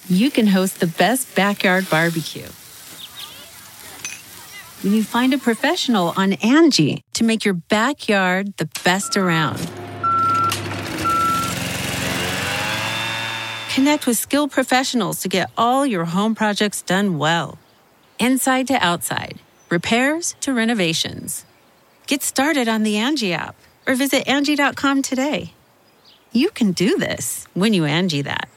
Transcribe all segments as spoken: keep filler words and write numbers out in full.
you can host the best backyard barbecue. When you find a professional on Angie to make your backyard the best around. Connect with skilled professionals to get all your home projects done well. Inside to outside, repairs to renovations. Get started on the Angie app or visit Angie dot com today. You can do this when you Angie that.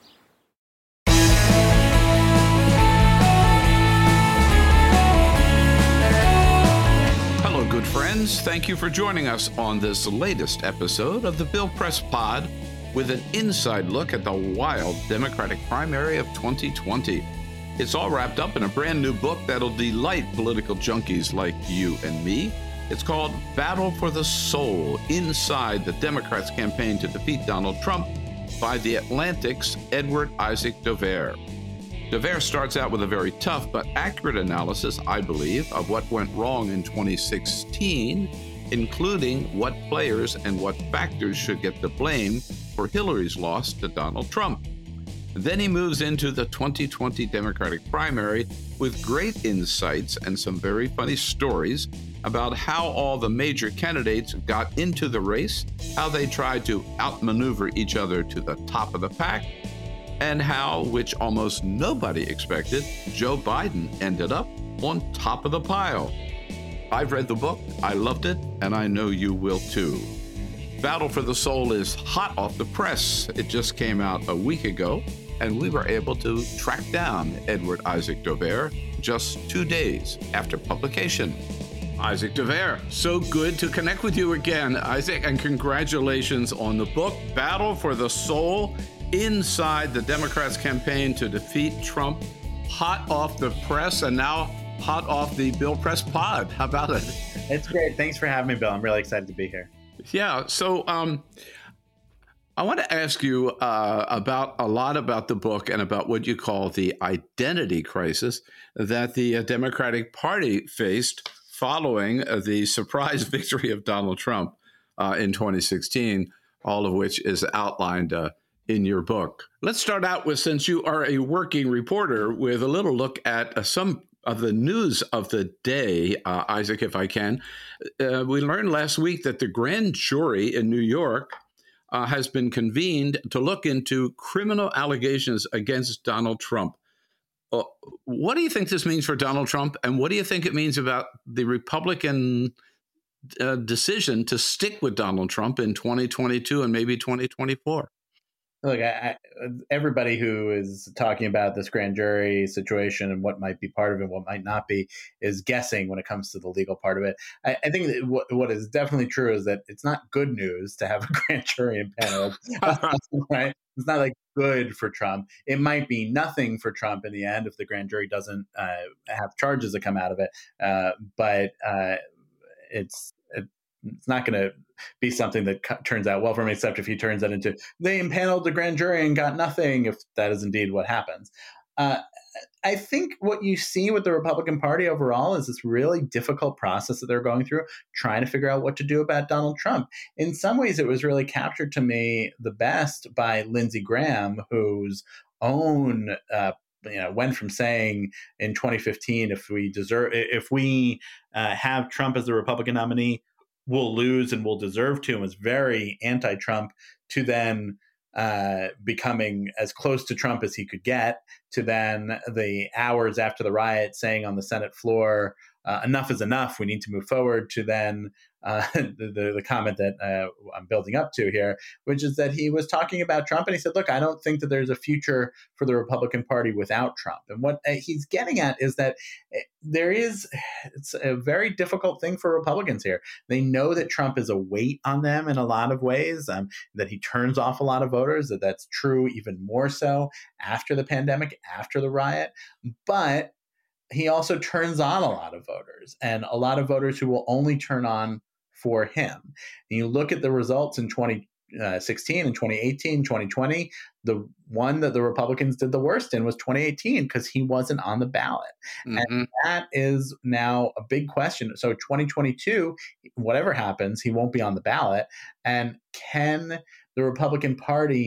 Hello, good friends. Thank you for joining us on this latest episode of the Bill Press Pod with an inside look at the wild Democratic primary of twenty twenty. It's all wrapped up in a brand new book that'll delight political junkies like you and me. It's called Battle for the Soul, Inside the Democrats' Campaign to Defeat Donald Trump by The Atlantic's Edward Isaac Dovere. Dovere starts out with a very tough but accurate analysis, I believe, of what went wrong in twenty sixteen, including what players and what factors should get the blame for Hillary's loss to Donald Trump. Then he moves into the twenty twenty Democratic primary with great insights and some very funny stories about how all the major candidates got into the race, how they tried to outmaneuver each other to the top of the pack, and how, which almost nobody expected, Joe Biden ended up on top of the pile. I've read the book, I loved it, and I know you will too. Battle for the Soul is hot off the press. It just came out a week ago, and we were able to track down Edward Isaac Dovere just two days after publication. Isaac Dovere, so good to connect with you again, Isaac, and congratulations on the book, Battle for the Soul, Inside the Democrats' Campaign to Defeat Trump, hot off the press, and now hot off the Bill Press Pod. How about it? It's great. Thanks for having me, Bill. I'm really excited to be here. Yeah, so um, I want to ask you uh, about a lot about the book and about what you call the identity crisis that the uh, Democratic Party faced following uh, the surprise victory of Donald Trump uh, in twenty sixteen, all of which is outlined uh, in your book. Let's start out with, since you are a working reporter, with a little look at uh, some of the news of the day, uh, Isaac, if I can. Uh, we learned last week that the grand jury in New York uh, has been convened to look into criminal allegations against Donald Trump. Uh, what do you think this means for Donald Trump, and what do you think it means about the Republican uh, decision to stick with Donald Trump in twenty twenty-two and maybe twenty twenty-four? Look, I, I, everybody who is talking about this grand jury situation and what might be part of it, what might not be, is guessing when it comes to the legal part of it. I, I think that what, what is definitely true is that it's not good news to have a grand jury impaneled, right? It's not like good for Trump. It might be nothing for Trump in the end if the grand jury doesn't uh, have charges that come out of it. Uh, but uh, it's it, it's not going to be something that co- turns out well for him, except if he turns that into they impaneled the grand jury and got nothing, if that is indeed what happens. Uh, I think what you see with the Republican Party overall is this really difficult process that they're going through, trying to figure out what to do about Donald Trump. In some ways, it was really captured to me the best by Lindsey Graham, whose own uh, you know, went from saying in twenty fifteen, if we deserve, if we uh, have Trump as the Republican nominee, we'll lose and we'll deserve to, and was very anti-Trump, to then uh, becoming as close to Trump as he could get, to then the hours after the riot saying on the Senate floor, uh, enough is enough, we need to move forward, to then uh, the, the, the comment that uh, I'm building up to here, which is that he was talking about Trump and he said, look, I don't think that there's a future for the Republican Party without Trump. And what uh, he's getting at is that there is, it's a very difficult thing for Republicans here. They know that Trump is a weight on them in a lot of ways, um, that he turns off a lot of voters, that that's true even more so after the pandemic, after the riot. But he also turns on a lot of voters, and a lot of voters who will only turn on for him. And you look at the results in twenty sixteen and twenty eighteen, twenty twenty, the one that the Republicans did the worst in was twenty eighteen because he wasn't on the ballot. Mm-hmm. And that is now a big question. So twenty twenty-two, whatever happens, he won't be on the ballot. And can the Republican Party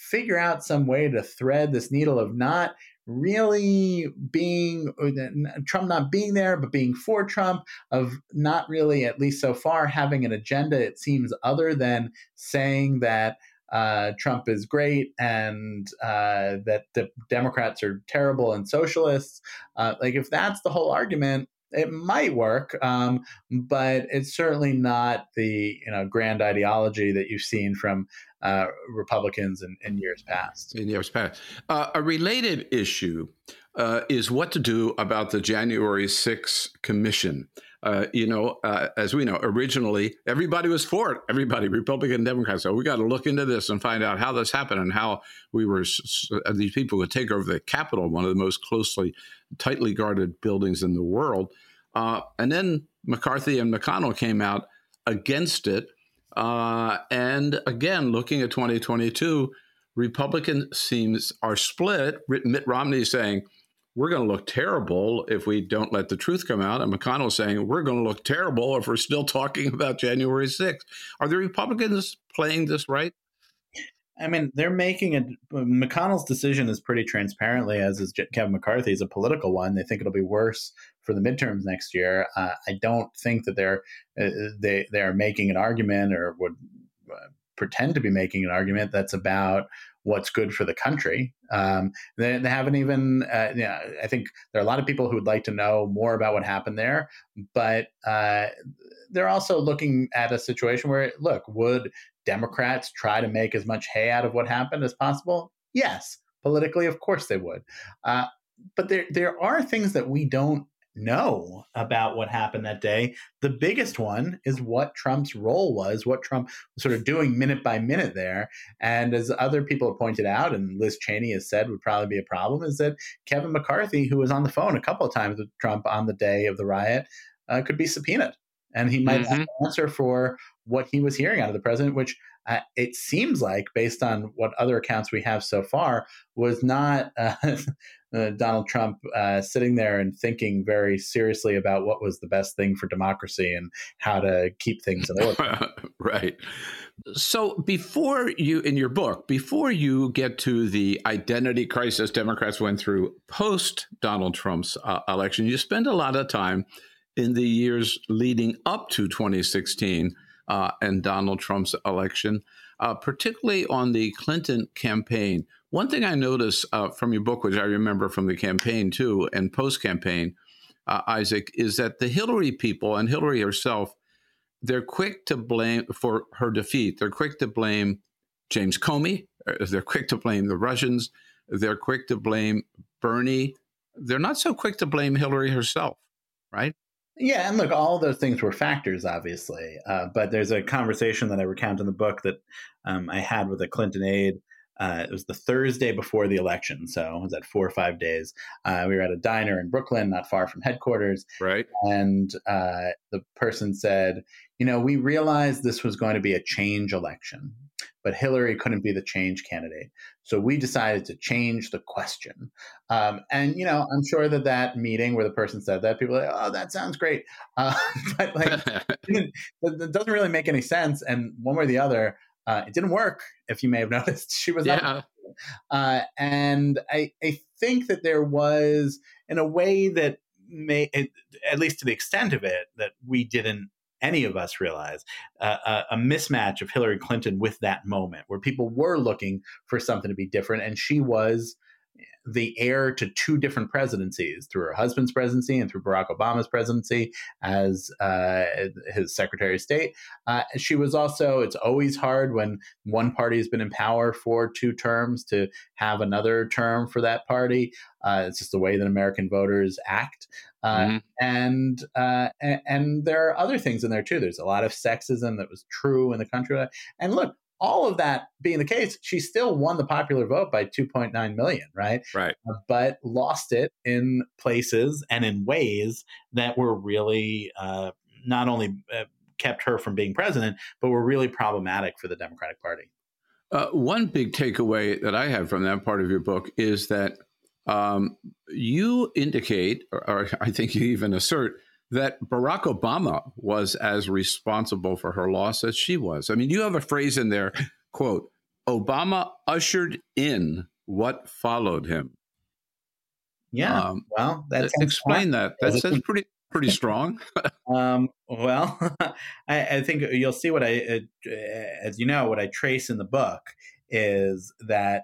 figure out some way to thread this needle of not really being Trump not being there, but being for Trump, of not really, at least so far, having an agenda, it seems, other than saying that uh, Trump is great and uh, that the Democrats are terrible and socialists. Uh, like, if that's the whole argument, it might work, um, but it's certainly not the you know grand ideology that you've seen from uh, Republicans in, in years past. In years past, uh, a related issue uh, is what to do about the January sixth Commission. Uh, you know, uh, as we know, originally everybody was for it. Everybody, Republican, Democrats, so we got to look into this and find out how this happened and how we were these people would take over the Capitol, one of the most closely, tightly guarded buildings in the world. Uh, and then McCarthy and McConnell came out against it. Uh, and again, looking at twenty twenty-two, Republicans seems are split. Mitt Romney saying, we're going to look terrible if we don't let the truth come out. And McConnell saying, we're going to look terrible if we're still talking about January sixth. Are the Republicans playing this right? I mean, they're making a McConnell's decision is pretty transparently, as is Kevin McCarthy's, a political one. They think it'll be worse for the midterms next year. Uh, I don't think that they're uh, they they are making an argument or would uh, pretend to be making an argument that's about what's good for the country. Um, they, they haven't even. Uh, you know, I think there are a lot of people who would like to know more about what happened there, but uh, they're also looking at a situation where, look, would Democrats try to make as much hay out of what happened as possible? Yes, politically, of course they would. Uh, but there there are things that we don't know about what happened that day. The biggest one is what Trump's role was, what Trump was sort of doing minute by minute there. And as other people have pointed out, and Liz Cheney has said would probably be a problem, is that Kevin McCarthy, who was on the phone a couple of times with Trump on the day of the riot, uh, could be subpoenaed. And he might mm-hmm. have to answer for what he was hearing out of the president, which uh, it seems like, based on what other accounts we have so far, was not uh, uh, Donald Trump uh, sitting there and thinking very seriously about what was the best thing for democracy and how to keep things in order. Right. So before you, in your book, before you get to the identity crisis Democrats went through post Donald Trump's uh, election, you spend a lot of time in the years leading up to twenty sixteen uh, and Donald Trump's election, uh, particularly on the Clinton campaign. One thing I noticed uh, from your book, which I remember from the campaign too, and post-campaign, uh, Isaac, is that the Hillary people and Hillary herself, they're quick to blame for her defeat. They're quick to blame James Comey. They're quick to blame the Russians. They're quick to blame Bernie. They're not so quick to blame Hillary herself, right? Yeah, and look, all those things were factors, obviously. Uh, but there's a conversation that I recount in the book that um, I had with a Clinton aide. Uh, it was the Thursday before the election, so it was at four or five days. Uh, we were at a diner in Brooklyn, not far from headquarters. Right. And uh, the person said, you know, we realized this was going to be a change election, but Hillary couldn't be the change candidate. So we decided to change the question. Um, and, you know, I'm sure that that meeting where the person said that, people are like, oh, that sounds great. Uh, but like, it, it doesn't really make any sense. And one way or the other, uh, it didn't work, if you may have noticed. She was yeah. not. Uh, and I, I think that there was, in a way that may, at least to the extent of it, that we didn't, any of us realize, uh, a, a mismatch of Hillary Clinton with that moment where people were looking for something to be different. And she was the heir to two different presidencies, through her husband's presidency and through Barack Obama's presidency as uh, his Secretary of State. Uh, she was also, it's always hard when one party has been in power for two terms to have another term for that party. Uh, it's just the way that American voters act. Uh, mm-hmm. and, uh, and and there are other things in there, too. There's a lot of sexism that was true in the country. And look, all of that being the case, she still won the popular vote by two point nine million, right? Right. Uh, but lost it in places and in ways that were really uh, not only uh, kept her from being president, but were really problematic for the Democratic Party. Uh, one big takeaway that I have from that part of your book is that um, you indicate, or, or I think you even assert, that Barack Obama was as responsible for her loss as she was. I mean, you have a phrase in there, quote, Obama ushered in what followed him. Yeah, Um, well, that sounds explain that. That's that's smart. pretty pretty strong. Um, well, I, I think you'll see what I, uh, as you know, what I trace in the book is that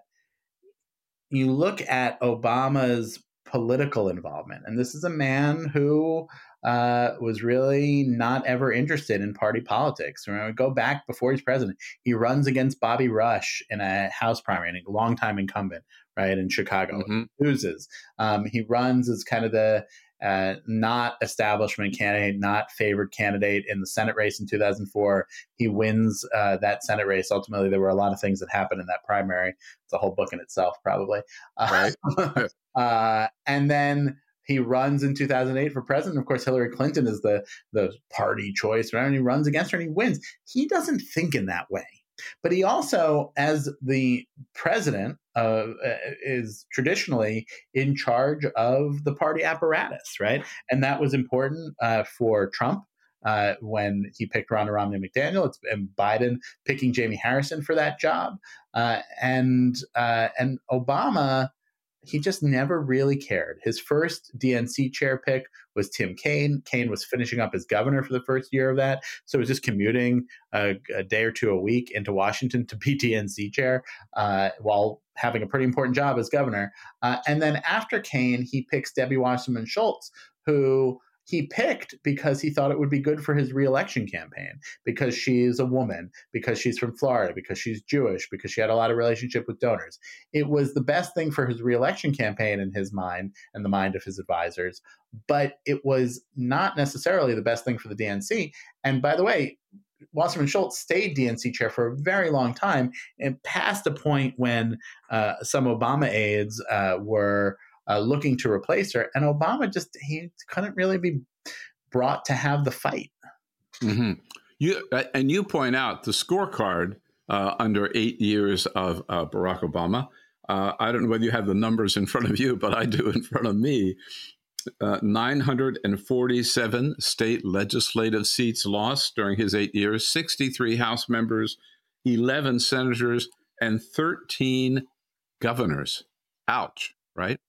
you look at Obama's political involvement, and this is a man who uh, was really not ever interested in party politics. When we go back before he's president, he runs against Bobby Rush in a House primary, a longtime incumbent, right, in Chicago. Mm-hmm. He loses. Um, he runs as kind of the uh, not establishment candidate, not favored candidate in the Senate race in two thousand four. He wins uh, that Senate race. Ultimately, there were a lot of things that happened in that primary. It's a whole book in itself, probably. Right. Uh, uh, and then he runs in two thousand eight for president. Of course, Hillary Clinton is the the party choice, right? And he runs against her and he wins. He doesn't think in that way. But he also, as the president, uh, is traditionally in charge of the party apparatus, right? And that was important uh, for Trump uh, when he picked Ronna Romney McDaniel. It's and Biden picking Jamie Harrison for that job, uh, and uh, and Obama. He just never really cared. His first D N C chair pick was Tim Kaine. Kaine was finishing up as governor for the first year of that. So he was just commuting a, a day or two a week into Washington to be D N C chair uh, while having a pretty important job as governor. Uh, and then after Kaine, he picks Debbie Wasserman Schultz, who he picked because he thought it would be good for his reelection campaign, because she's a woman, because she's from Florida, because she's Jewish, because she had a lot of relationship with donors. It was the best thing for his reelection campaign in his mind and the mind of his advisors, but it was not necessarily the best thing for the D N C. And by the way, Wasserman Schultz stayed D N C chair for a very long time and past the point when uh, some Obama aides uh, were Uh, looking to replace her, and Obama just he couldn't really be brought to have the fight. Mm-hmm. You and you point out the scorecard uh, under eight years of uh, Barack Obama. Uh, I don't know whether you have the numbers in front of you, but I do in front of me. Uh, nine hundred forty-seven state legislative seats lost during his eight years, sixty-three House members, eleven senators, and thirteen governors. Ouch, right?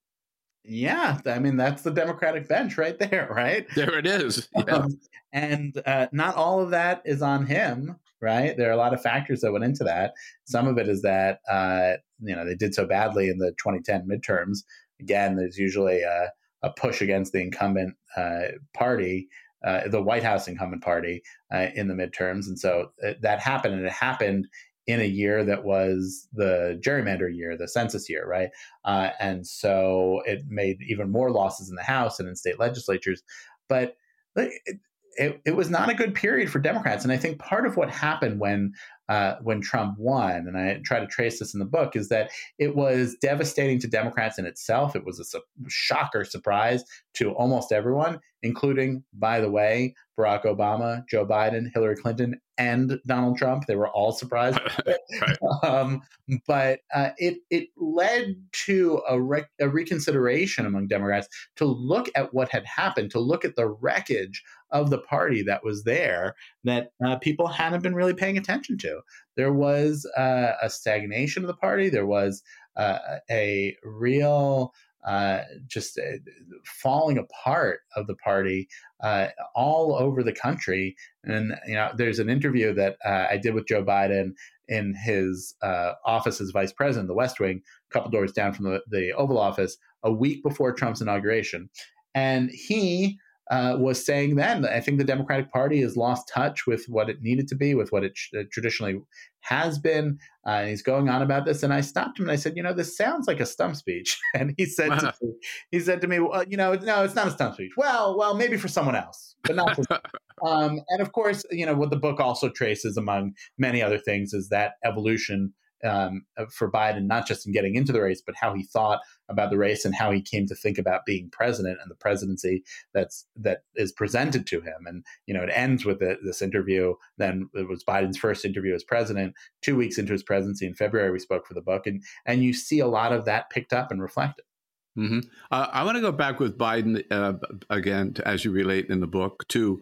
Yeah, I mean, that's the Democratic bench right there, right? There it is. Yeah. Um, and uh, not all of that is on him, right? There are a lot of factors that went into that. Some of it is that, uh, you know, they did so badly in the twenty ten midterms. Again, there's usually a, a push against the incumbent uh, party, uh, the White House incumbent party uh, in the midterms. And so uh, that happened, and it happened in a year that was the gerrymander year, the census year, right? Uh, and so it made even more losses in the House and in state legislatures. But it, it, it was not a good period for Democrats. And I think part of what happened when uh, when Trump won, and I try to trace this in the book, is that it was devastating to Democrats in itself. It was a su- shocker surprise to almost everyone, including, by the way, Barack Obama, Joe Biden, Hillary Clinton, and Donald Trump. They were all surprised. Right. Um, but uh, it it led to a, re- a reconsideration among Democrats to look at what had happened, to look at the wreckage of the party that was there that uh, people hadn't been really paying attention to. There was uh, a stagnation of the party. There was uh, a real uh, just uh, falling apart of the party uh, all over the country. And, you know, there's an interview that uh, I did with Joe Biden in his uh, office as vice president, the West Wing, a couple doors down from the, the Oval Office, a week before Trump's inauguration. And he uh, was saying then, I think the Democratic Party has lost touch with what it needed to be, with what it sh- traditionally has been. Uh, and he's going on about this. And I stopped him and I said, you know, this sounds like a stump speech. And he said, to me, he said to me, well, you know, no, it's not a stump speech. Well, well, maybe for someone else, but not for um, and of course, you know, what the book also traces, among many other things, is that evolution um, for Biden, not just in getting into the race, but how he thought about the race and how he came to think about being president and the presidency that's that is presented to him. And, you know, it ends with the, this interview. Then it was Biden's first interview as president. Two weeks into his presidency in February, we spoke for the book. And, and you see a lot of that picked up and reflected. Mm-hmm. Uh, I want to go back with Biden uh, again, to, as you relate in the book, to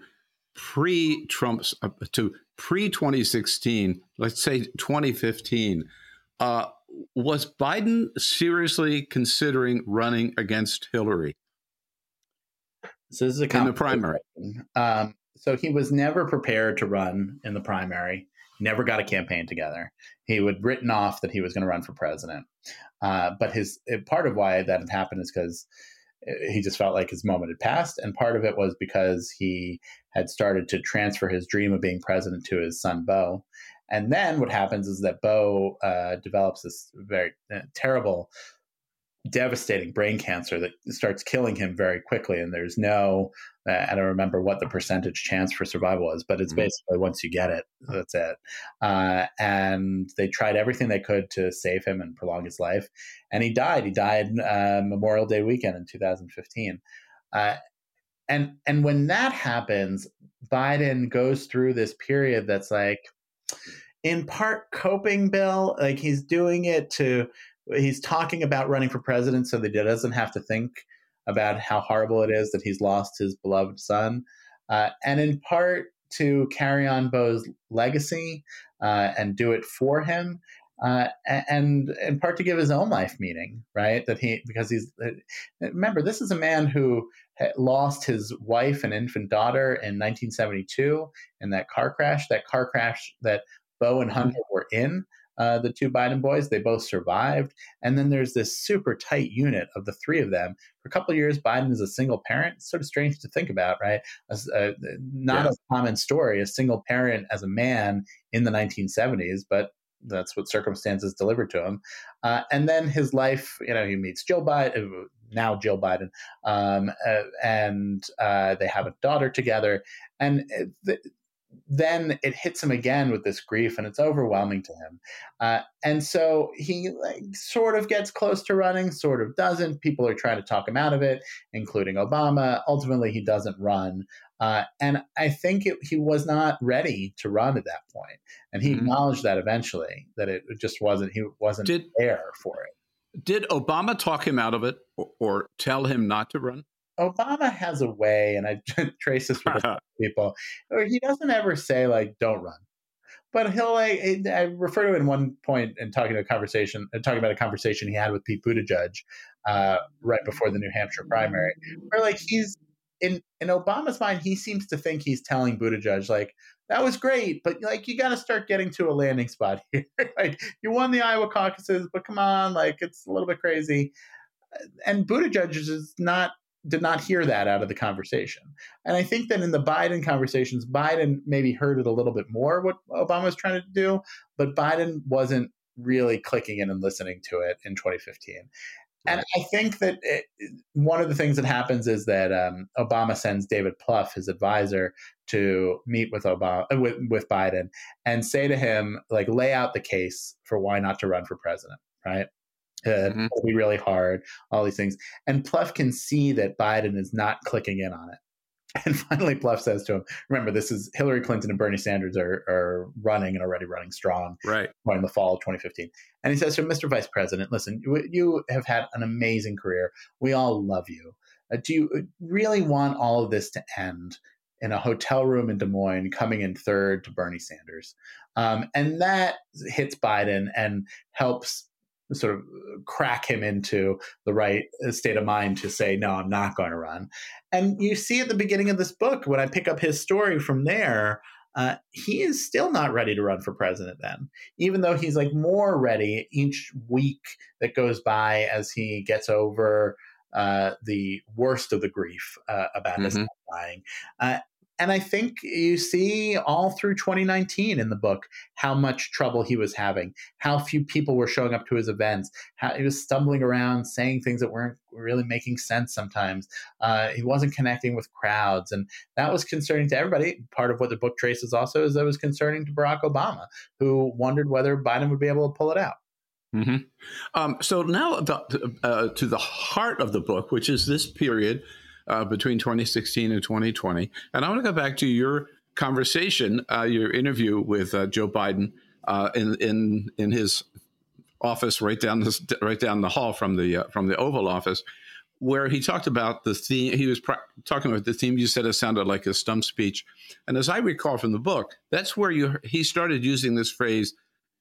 pre-Trump's, uh, to pre twenty sixteen, let's say twenty fifteen. Uh, was Biden seriously considering running against Hillary? So this is a in the primary. Um, so he was never prepared to run in the primary. Never got a campaign together. He would written off that he was going to run for president. Uh, but his part of why that had happened is because he just felt like his moment had passed, and part of it was because he had started to transfer his dream of being president to his son Beau. And then what happens is that Beau uh, develops this very uh, terrible, devastating brain cancer that starts killing him very quickly. And there's no, uh, I don't remember what the percentage chance for survival was, but it's mm-hmm. basically once you get it, that's it. Uh, and they tried everything they could to save him and prolong his life. And he died. He died uh, Memorial Day weekend in two thousand fifteen. Uh, and, and when that happens, Biden goes through this period that's like, in part coping, Bill, like he's doing it to, he's talking about running for president so that he doesn't have to think about how horrible it is that he's lost his beloved son. Uh, and in part to carry on Beau's legacy uh, and do it for him. Uh, and in part to give his own life meaning, right? That he, because he's, remember, this is a man who lost his wife and infant daughter in nineteen seventy-two in that car crash, that car crash that Beau and Hunter were in, uh, the two Biden boys. They both survived. And then there's this super tight unit of the three of them. For a couple of years, Biden is a single parent. It's sort of strange to think about, right? As, uh, not yeah. a common story, a single parent as a man in the nineteen seventies, but that's what circumstances delivered to him. Uh, and then his life, you know, he meets Jill Biden, now Jill Biden, um, uh, and uh, they have a daughter together. And th- then it hits him again with this grief, and it's overwhelming to him. Uh, and so he like, sort of gets close to running, sort of doesn't. People are trying to talk him out of it, including Obama. Ultimately, he doesn't run. Uh, and I think it, he was not ready to run at that point. And he mm-hmm. acknowledged that eventually, that it just wasn't, he wasn't did, there for it. Did Obama talk him out of it or, or tell him not to run? Obama has a way, and I trace this with people, or he doesn't ever say, like, don't run. But he'll, like, I refer to it in one point in talking to a conversation, talking about a conversation he had with Pete Buttigieg uh, right before the New Hampshire primary, where, like, he's, in, in Obama's mind, he seems to think he's telling Buttigieg, like, that was great, but, like, you got to start getting to a landing spot here. Like, you won the Iowa caucuses, but come on, like, it's a little bit crazy. And Buttigieg is not, did not hear that out of the conversation. And I think that in the Biden conversations, Biden maybe heard it a little bit more, what Obama was trying to do, but Biden wasn't really clicking in and listening to it in twenty fifteen. And I think that it, one of the things that happens is that um, Obama sends David Plouffe, his advisor, to meet with Obama with, with Biden and say to him, like, lay out the case for why not to run for president, right? Uh, mm-hmm. It'll be really hard, all these things. And Plouffe can see that Biden is not clicking in on it. And finally, Plouffe says to him, remember, this is Hillary Clinton and Bernie Sanders are, are running and already running strong right in the fall of twenty fifteen. And he says to him, Mister Vice President, listen, you, you have had an amazing career. We all love you. Uh, do you really want all of this to end in a hotel room in Des Moines, coming in third to Bernie Sanders? Um, and that hits Biden and helps sort of crack him into the right state of mind to say, no, I'm not going to run. And you see at the beginning of this book, when I pick up his story from there, uh, he is still not ready to run for president then, even though he's like more ready each week that goes by as he gets over uh, the worst of the grief uh, about mm-hmm. his son dying. Uh, And I think you see all through twenty nineteen in the book how much trouble he was having, how few people were showing up to his events, how he was stumbling around, saying things that weren't really making sense sometimes. Uh, he wasn't connecting with crowds. And that was concerning to everybody. Part of what the book traces also is that it was concerning to Barack Obama, who wondered whether Biden would be able to pull it out. Mm-hmm. Um, so now about, uh, to the heart of the book, which is this period Uh, between twenty sixteen and twenty twenty. And I want to go back to your conversation, uh, your interview with uh, Joe Biden uh, in in in his office right down this right down the hall from the uh, from the Oval Office, where he talked about the theme. He was pr- talking about the theme. You said it sounded like a stump speech, and as I recall from the book, that's where you he started using this phrase,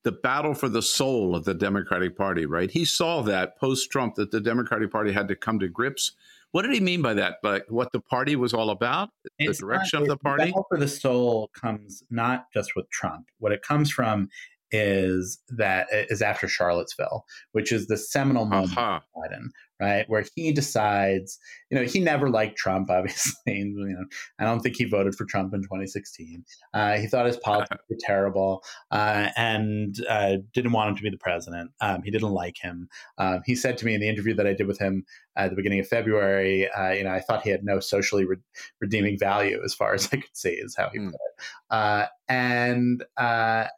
the battle for the soul of the Democratic Party, right? He saw that post-Trump, that the Democratic Party had to come to grips. What did he mean by that? Like what the party was all about? The It's direction not, of it, the party? The battle for the soul comes not just with Trump. What it comes from is that is after Charlottesville, which is the seminal moment Uh-huh. for Biden, right? Where he decides, you know, he never liked Trump, obviously. You know, I don't think he voted for Trump in twenty sixteen. Uh, he thought his politics were terrible uh, and uh, didn't want him to be the president. Um, he didn't like him. Um, he said to me in the interview that I did with him at the beginning of February, uh, you know, I thought he had no socially re- redeeming value as far as I could see, is how he Mm. put it. Uh, and uh,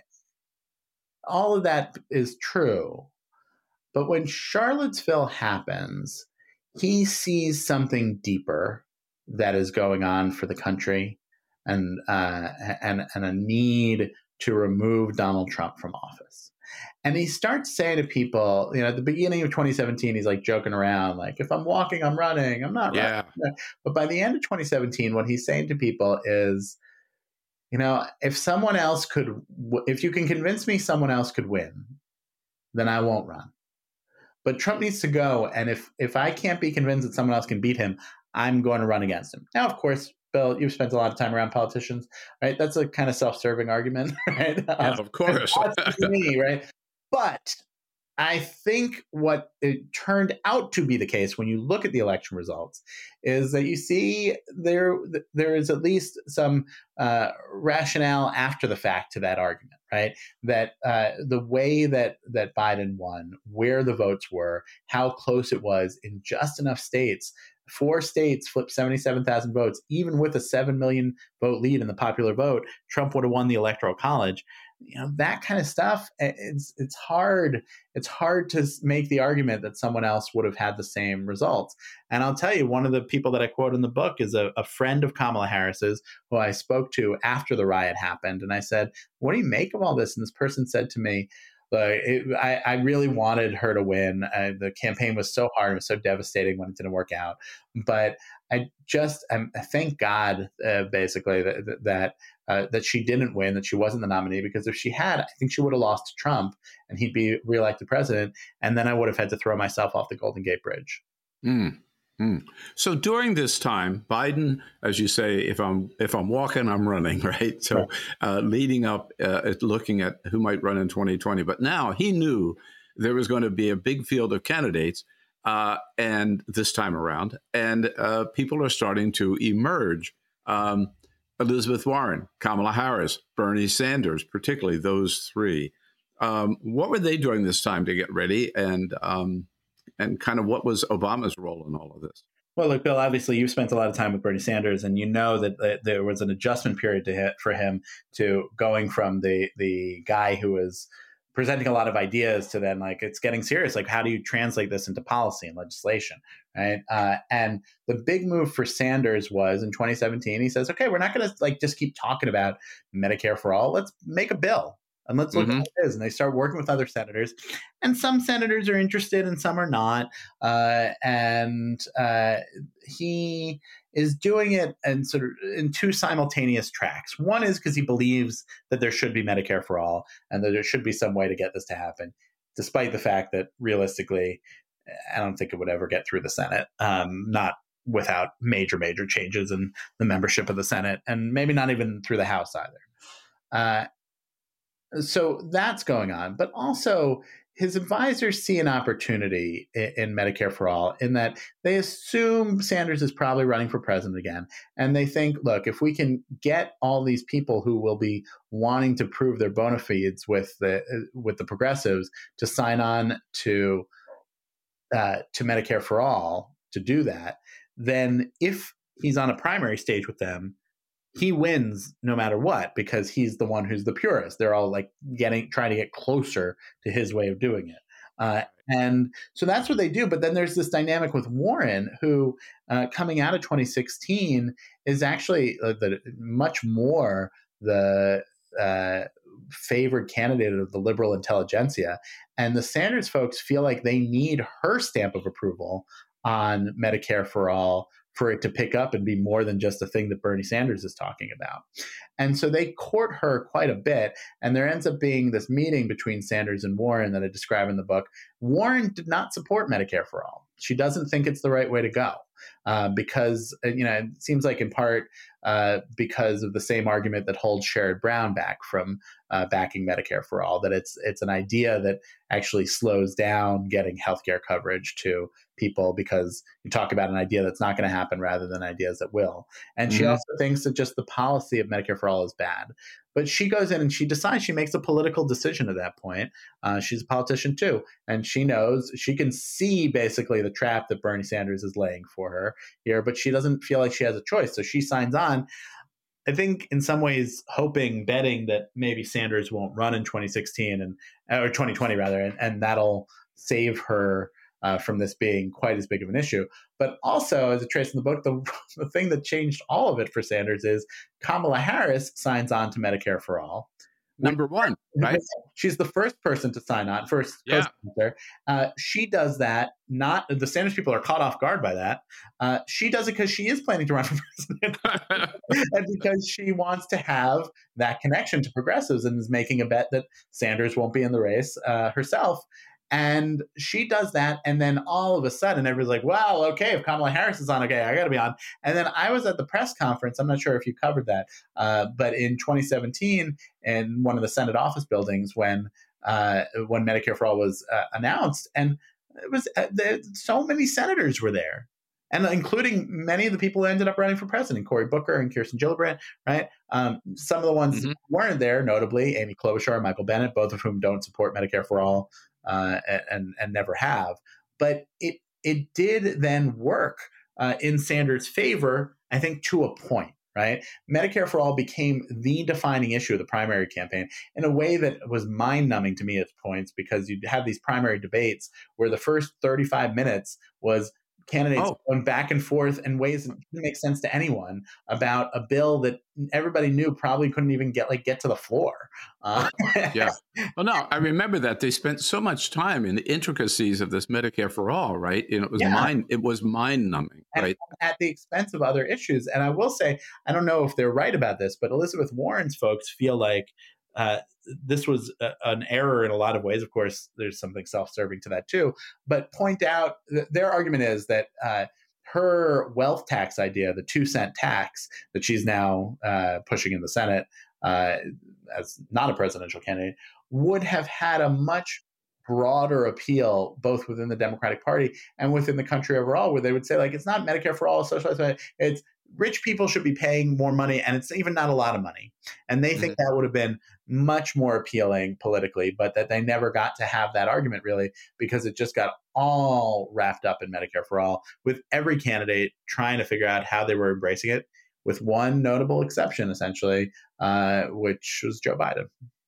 all of that is true. But when Charlottesville happens, he sees something deeper that is going on for the country and uh, and and a need to remove Donald Trump from office. And he starts saying to people, you know, at the beginning of twenty seventeen, he's like joking around, like, if I'm walking, I'm running. I'm not Yeah. running. But by the end of twenty seventeen, what he's saying to people is, you know, if someone else could, if you can convince me someone else could win, then I won't run. But Trump needs to go. And if if I can't be convinced that someone else can beat him, I'm going to run against him. Now, of course, Bill, you've spent a lot of time around politicians, right? That's a kind of self-serving argument, right? Yeah, of course. To me, right? But I think what it turned out to be the case when you look at the election results is that you see there there is at least some uh, rationale after the fact to that argument, right? That uh, the way that that Biden won, where the votes were, how close it was in just enough states. Four states flipped seventy-seven thousand votes. Even with a seven million vote lead in the popular vote, Trump would have won the Electoral College. You know, that kind of stuff, it's it's hard. It's hard to make the argument that someone else would have had the same results. And I'll tell you, one of the people that I quote in the book is a, a friend of Kamala Harris's who I spoke to after the riot happened. And I said, what do you make of all this? And this person said to me, But it, I, I really wanted her to win. Uh, the campaign was so hard. It was so devastating when it didn't work out. But I just, um, thank God, uh, basically, that that, uh, that she didn't win, that she wasn't the nominee, because if she had, I think she would have lost to Trump and he'd be reelected president. And then I would have had to throw myself off the Golden Gate Bridge. Mm. Mm. So during this time, Biden, as you say, if I'm if I'm walking, I'm running, right? So Right. Uh, leading up, uh, at looking at who might run in twenty twenty. But now he knew there was going to be a big field of candidates, uh, and this time around, and uh, people are starting to emerge. Um, Elizabeth Warren, Kamala Harris, Bernie Sanders, particularly those three. Um, what were they doing this time to get ready, and um, and kind of what was Obama's role in all of this? Well, look, Bill, obviously you've spent a lot of time with Bernie Sanders, and you know that, that there was an adjustment period to hit, for him to going from the the guy who was presenting a lot of ideas to then, like, it's getting serious. Like, how do you translate this into policy and legislation, right? Uh, and the big move for Sanders was in twenty seventeen, he says, okay, we're not going to like just keep talking about Medicare for all. Let's make a bill. And let's look mm-hmm. at what it is. And they start working with other senators. And some senators are interested and some are not. Uh, and uh, he is doing it in sort of in two simultaneous tracks. One is because he believes that there should be Medicare for all and that there should be some way to get this to happen, despite the fact that realistically, I don't think it would ever get through the Senate, um, not without major, major changes in the membership of the Senate, and maybe not even through the House either. Uh, So that's going on. But also, his advisors see an opportunity in, in Medicare for All in that they assume Sanders is probably running for president again. And they think, look, if we can get all these people who will be wanting to prove their bona fides with the with the progressives to sign on to uh, to Medicare for All to do that, then if he's on a primary stage with them, he wins no matter what, because he's the one who's the purist. They're all like getting, trying to get closer to his way of doing it. Uh, and so that's what they do. But then there's this dynamic with Warren, who uh, coming out of twenty sixteen is actually uh, the much more the uh, favored candidate of the liberal intelligentsia. And the Sanders folks feel like they need her stamp of approval on Medicare for all for it to pick up and be more than just a thing that Bernie Sanders is talking about. And so they court her quite a bit. And there ends up being this meeting between Sanders and Warren that I describe in the book. Warren did not support Medicare for all. She doesn't think it's the right way to go. Uh, because, you know, it seems like in part uh, because of the same argument that holds Sherrod Brown back from uh, backing Medicare for all, that it's it's an idea that actually slows down getting healthcare coverage to people, because you talk about an idea that's not going to happen rather than ideas that will. And mm-hmm. she also thinks that just the policy of Medicare for all is bad. But she goes in and she decides, she makes a political decision at that point. Uh, she's a politician too. And she knows, she can see basically the trap that Bernie Sanders is laying for her here, but she doesn't feel like she has a choice. So she signs on, I think in some ways hoping, betting that maybe Sanders won't run in twenty sixteen and or twenty twenty rather, and, and that'll save her Uh, from this being quite as big of an issue. But also, as it traced in the book, the, the thing that changed all of it for Sanders is Kamala Harris signs on to Medicare for all. Number one, right? She's the first person to sign on, first yeah. Uh, she does that, not, the Sanders people are caught off guard by that. Uh, she does it because she is planning to run for president and because she wants to have that connection to progressives and is making a bet that Sanders won't be in the race uh, herself. And she does that, and then all of a sudden, everybody's like, well, okay, if Kamala Harris is on, okay, I got to be on. And then I was at the press conference, I'm not sure if you covered that, uh, but in twenty seventeen, in one of the Senate office buildings, when uh, when Medicare for All was uh, announced, and it was uh, there, so many senators were there, and including many of the people who ended up running for president, Cory Booker and Kirsten Gillibrand, right? Um, some of the ones mm-hmm. who weren't there, notably Amy Klobuchar and Michael Bennet, both of whom don't support Medicare for All. Uh, and and never have, but it it did then work uh, in Sanders' favor, I think, to a point, right? Medicare for All became the defining issue of the primary campaign in a way that was mind-numbing to me at points, because you'd have these primary debates where the first thirty-five minutes was candidates oh. going back and forth in ways that didn't make sense to anyone about a bill that everybody knew probably couldn't even get like get to the floor. Uh, yeah. Well, no, I remember that they spent so much time in the intricacies of this Medicare for All, right? And it was yeah. mind it was mind numbing, right? At the expense of other issues. And I will say, I don't know if they're right about this, but Elizabeth Warren's folks feel like Uh, this was a, an error in a lot of ways. Of course, there's something self-serving to that too. But point out, th- their argument is that uh, her wealth tax idea, the two cent tax that she's now uh, pushing in the Senate uh, as not a presidential candidate, would have had a much broader appeal, both within the Democratic Party and within the country overall, where they would say, like, it's not Medicare for all, socialized, it's rich people should be paying more money, and it's even not a lot of money. And they mm-hmm. think that would have been much more appealing politically, but that they never got to have that argument really, because it just got all wrapped up in Medicare for all, with every candidate trying to figure out how they were embracing it, with one notable exception, essentially, uh, which was Joe Biden.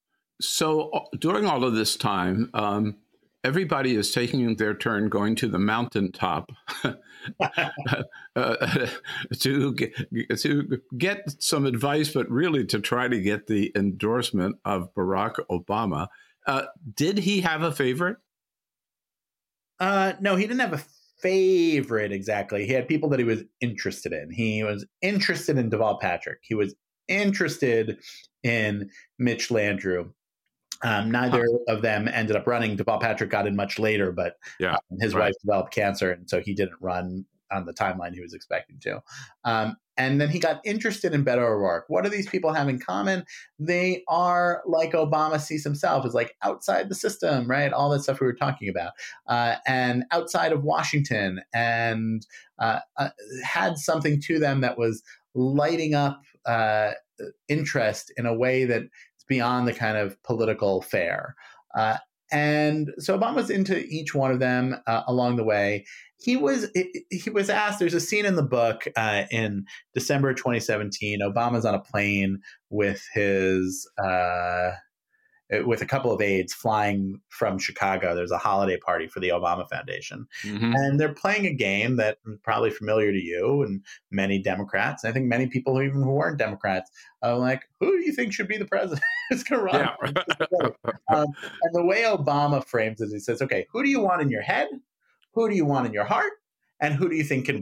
So uh, during all of this time, um, everybody is taking their turn going to the mountaintop uh, to get, to get some advice, but really to try to get the endorsement of Barack Obama. Uh, did he have a favorite? Uh, no, he didn't have a favorite exactly. He had people that he was interested in. He was interested in Deval Patrick. He was interested in Mitch Landrieu. Um, neither huh. of them ended up running. Deval Patrick got in much later, but yeah, um, his right. wife developed cancer, and so he didn't run on the timeline he was expecting to. Um, and then he got interested in Beto O'Rourke. What do these people have in common? They are, like Obama sees himself, as like outside the system, right? All that stuff we were talking about, uh, and outside of Washington, and uh, uh, had something to them that was lighting up uh, interest in a way that beyond the kind of political fare. Uh, and so Obama's into each one of them uh, along the way. He was he was asked, there's a scene in the book uh, in December twenty seventeen, Obama's on a plane with his uh, with a couple of aides flying from Chicago. There's a holiday party for the Obama Foundation. Mm-hmm. And they're playing a game that is probably familiar to you and many Democrats. And I think many people even who weren't Democrats are like, who do you think should be the president? It's going to run. Yeah. um, and the way Obama frames it, he says, okay, who do you want in your head? Who do you want in your heart? And who do you think can win?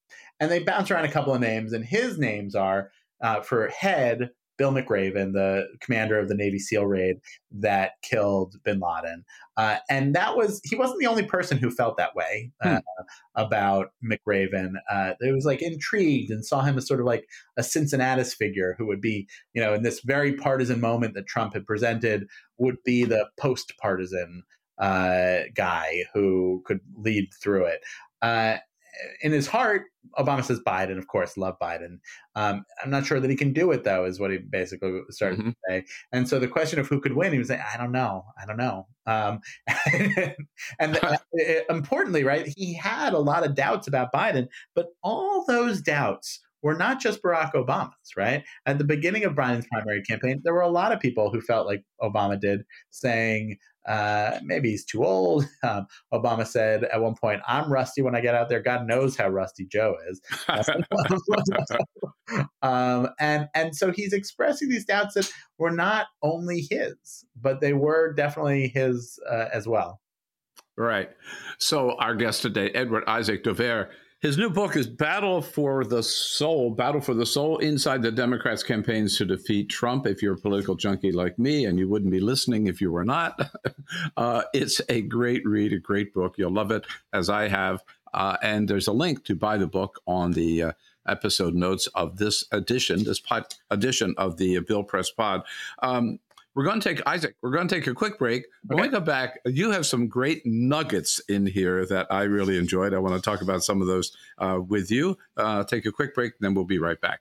And they bounce around a couple of names, and his names are, uh, for head, Bill McRaven, the commander of the Navy SEAL raid that killed bin Laden. Uh, and that was, he wasn't the only person who felt that way uh, hmm. about McRaven. Uh, it was like intrigued and saw him as sort of like a Cincinnatus figure who would be, you know, in this very partisan moment that Trump had presented, would be the post-partisan uh, guy who could lead through it. Uh, in his heart, Obama says Biden, of course, love Biden. Um, I'm not sure that he can do it, though, is what he basically started mm-hmm. to say. And so the question of who could win, he was like, I don't know. I don't know. Um, and and the, importantly, right, he had a lot of doubts about Biden, but all those doubts were not just Barack Obama's, right? At the beginning of Biden's primary campaign, there were a lot of people who felt like Obama did, saying, Uh, maybe he's too old. Um, Obama said at one point, I'm rusty when I get out there. God knows how rusty Joe is. um, and, and so he's expressing these doubts that were not only his, but they were definitely his uh, as well. Right. So our guest today, Edward Isaac Dovere, his new book is Battle for the Soul, Battle for the Soul, Inside the Democrats' Campaigns to Defeat Trump. If you're a political junkie like me, and you wouldn't be listening if you were not, uh, it's a great read, a great book. You'll love it, as I have. Uh, and there's a link to buy the book on the uh, episode notes of this edition, this pod, edition of the Bill Press Pod. Um, We're going to take, Isaac, we're going to take a quick break. When okay. we come back, you have some great nuggets in here that I really enjoyed. I want to talk about some of those uh, with you. Uh, take a quick break, then we'll be right back.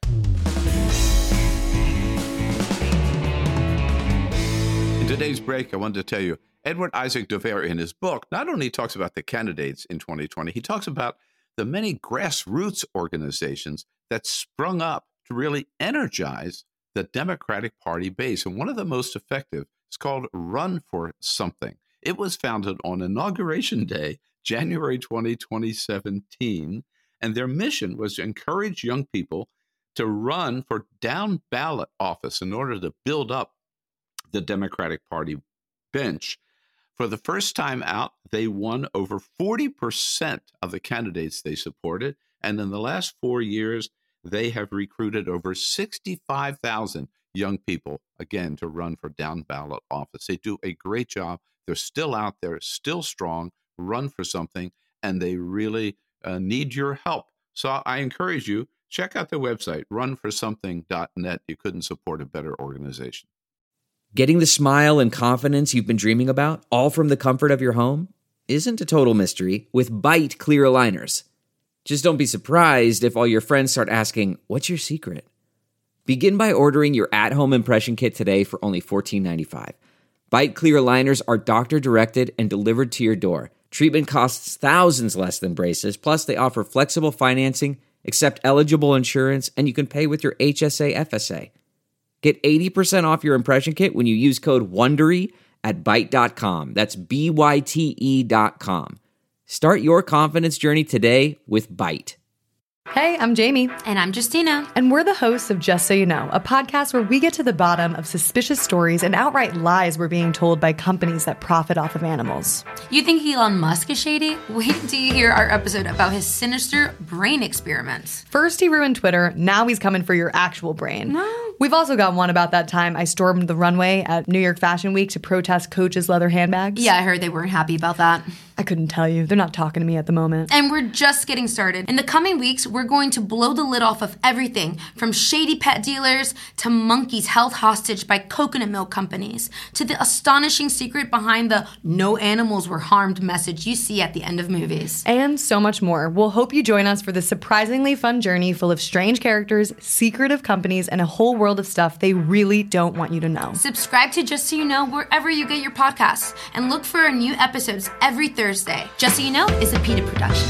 In today's break, I wanted to tell you, Edward Isaac Dovere, in his book, not only talks about the candidates in twenty twenty, he talks about the many grassroots organizations that sprung up to really energize the Democratic Party base. And one of the most effective is called Run for Something. It was founded on Inauguration Day, January twentieth, twenty seventeen. And their mission was to encourage young people to run for down ballot office in order to build up the Democratic Party bench. For the first time out, they won over forty percent of the candidates they supported. And in the last four years, they have recruited over sixty-five thousand young people, again, to run for down ballot office. They do a great job. They're still out there, still strong, run for something, and they really uh, need your help. So I encourage you, check out their website, run for something dot net. You couldn't support a better organization. Getting the smile and confidence you've been dreaming about, all from the comfort of your home, isn't a total mystery with Byte clear aligners. Just don't be surprised if all your friends start asking, what's your secret? Begin by ordering your at-home impression kit today for only fourteen ninety-five. Byte clear aligners are doctor-directed and delivered to your door. Treatment costs thousands less than braces, plus they offer flexible financing, accept eligible insurance, and you can pay with your H S A F S A. Get eighty percent off your impression kit when you use code WONDERY at byte dot com. That's B Y T E dot com. Start your confidence journey today with Byte. Hey, I'm Jamie. And I'm Justina. And we're the hosts of Just So You Know, a podcast where we get to the bottom of suspicious stories and outright lies we're being told by companies that profit off of animals. You think Elon Musk is shady? Wait till you hear our episode about his sinister brain experiments. First he ruined Twitter, now he's coming for your actual brain. No. We've also got one about that time I stormed the runway at New York Fashion Week to protest Coach's leather handbags. Yeah, I heard they weren't happy about that. I couldn't tell you. They're not talking to me at the moment. And we're just getting started. In the coming weeks, we're going to blow the lid off of everything from shady pet dealers to monkeys held hostage by coconut milk companies to the astonishing secret behind the no animals were harmed message you see at the end of movies. And so much more. We'll hope you join us for this surprisingly fun journey full of strange characters, secretive companies, and a whole world of stuff they really don't want you to know. Subscribe to Just So You Know wherever you get your podcasts and look for our new episodes every Thursday. Just So You Know is a PETA production.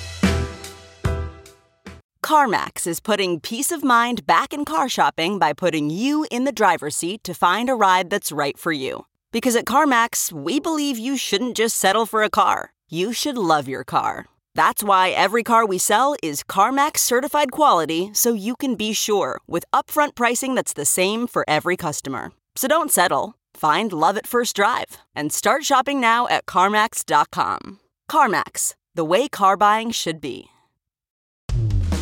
CarMax is putting peace of mind back in car shopping by putting you in the driver's seat to find a ride that's right for you. Because at CarMax, we believe you shouldn't just settle for a car. You should love your car. That's why every car we sell is CarMax certified quality, so you can be sure with upfront pricing that's the same for every customer. So don't settle. Find love at first drive and start shopping now at CarMax dot com. CarMax, the way car buying should be.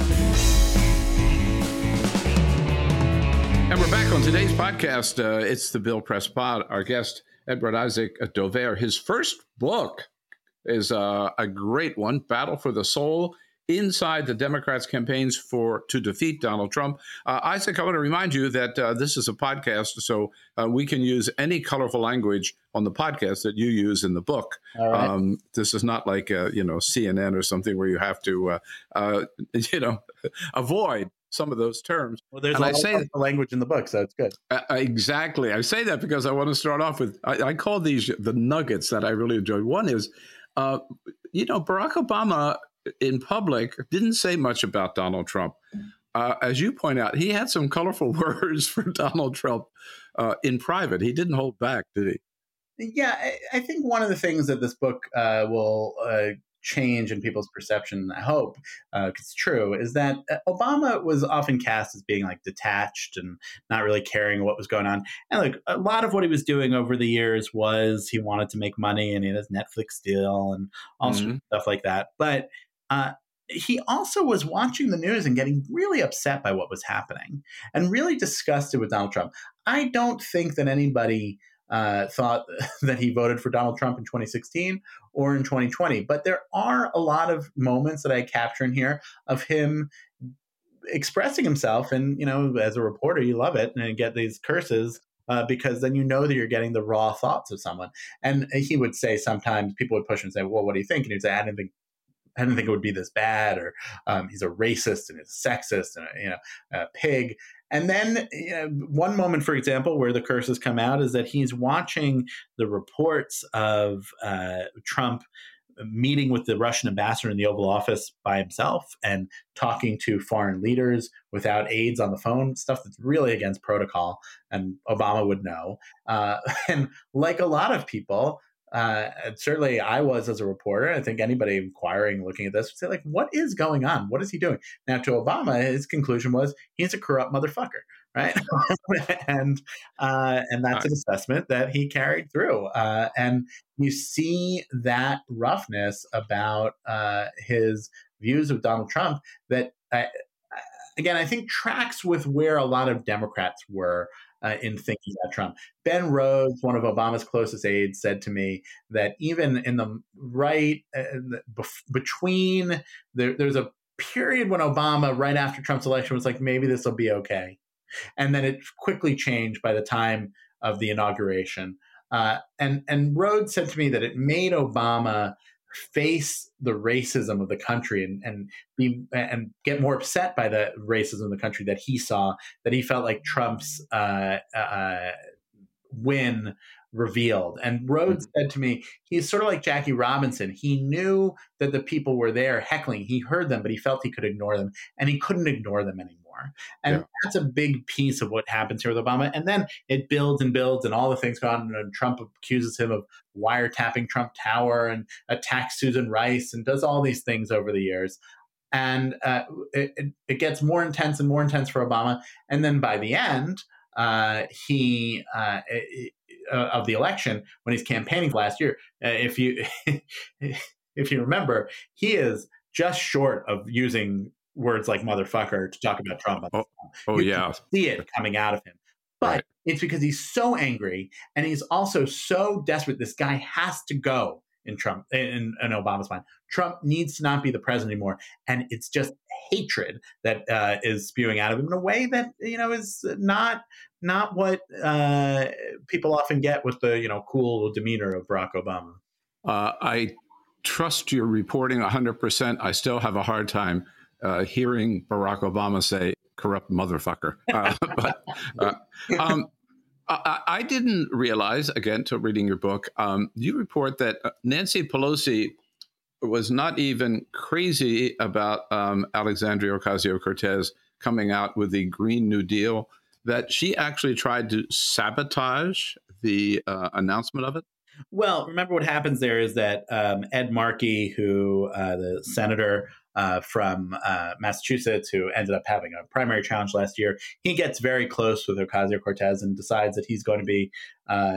we're back on today's podcast. Uh, it's the Bill Press Pod. Our guest, Edward Isaac Dovere. His first book is uh, a great one, Battle for the Soul, Inside the Democrats' Campaigns for to Defeat Donald Trump. Uh, Isaac, I want to remind you that uh, this is a podcast, so uh, we can use any colorful language on the podcast that you use in the book. All right. Um, this is not like, uh, you know, C N N or something where you have to, uh, uh, you know, avoid some of those terms. Well, there's and a I lot say, of language in the book, so it's good. Uh, exactly. I say that because I want to start off with, I, I call these the nuggets that I really enjoy. One is, uh, you know, Barack Obama in public didn't say much about Donald Trump. Uh, as you point out, he had some colorful words for Donald Trump uh, in private. He didn't hold back, did he? Yeah, I, I think one of the things that this book uh, will uh, change in people's perception, I hope, uh, 'cause it's true, is that Obama was often cast as being like detached and not really caring what was going on. And like a lot of what he was doing over the years was he wanted to make money and he had his Netflix deal and all Mm-hmm. sorts of stuff like that. But uh, he also was watching the news and getting really upset by what was happening and really disgusted with Donald Trump. I don't think that anybody uh, thought that he voted for Donald Trump in twenty sixteen or in twenty twenty. But there are a lot of moments that I capture in here of him expressing himself. And, you know, as a reporter, you love it and you get these curses uh, because then you know that you're getting the raw thoughts of someone. And he would say sometimes people would push him and say, well, what do you think? And he'd say, I didn't think I didn't think it would be this bad, or um, he's a racist and he's a sexist and a, you know, a pig. And then you know, one moment, for example, where the curses come out is that he's watching the reports of uh, Trump meeting with the Russian ambassador in the Oval Office by himself and talking to foreign leaders without aides on the phone, stuff that's really against protocol, and Obama would know. Uh, and like a lot of people, Uh, and certainly I was as a reporter. I think anybody inquiring, looking at this would say, like, what is going on? What is he doing? Now, to Obama, his conclusion was he's a corrupt motherfucker, right? and uh, and that's an assessment that he carried through. Uh, and you see that roughness about uh, his views of Donald Trump that, uh, again, I think tracks with where a lot of Democrats were Uh, in thinking about Trump. Ben Rhodes, one of Obama's closest aides, said to me that even in the right, uh, bef- between, there, there's a period when Obama, right after Trump's election, was like, maybe this will be okay. And then it quickly changed by the time of the inauguration. Uh, and, and Rhodes said to me that it made Obama face the racism of the country and, and be and get more upset by the racism of the country that he saw, that he felt like Trump's uh, uh, win revealed. And Rhodes said to me, he's sort of like Jackie Robinson. He knew that the people were there heckling. He heard them, but he felt he could ignore them, and he couldn't ignore them anymore. And yeah. That's a big piece of what happens here with Obama. And then it builds and builds, and all the things go on. And Trump accuses him of wiretapping Trump Tower and attacks Susan Rice and does all these things over the years. And uh, it, it gets more intense and more intense for Obama. And then by the end, uh, he uh, uh, of the election, when he's campaigning last year, uh, if you if you remember, he is just short of using words like motherfucker to talk about Trump. Oh, oh you yeah. can see it coming out of him. But right. It's because he's so angry, and he's also so desperate. This guy has to go in Trump, in, in Obama's mind. Trump needs to not be the president anymore. And it's just hatred that uh, is spewing out of him in a way that, you know, is not not what uh, people often get with the, you know, cool demeanor of Barack Obama. Uh, I trust your reporting one hundred percent. I still have a hard time uh, hearing Barack Obama say corrupt motherfucker. Uh, but uh, um, I, I didn't realize, again, till reading your book, um, you report that Nancy Pelosi was not even crazy about um, Alexandria Ocasio-Cortez coming out with the Green New Deal, that she actually tried to sabotage the uh, announcement of it? Well, remember what happens there is that um, Ed Markey, who uh, the senator uh, from uh, Massachusetts, who ended up having a primary challenge last year, he gets very close with Ocasio-Cortez and decides that he's going to be uh,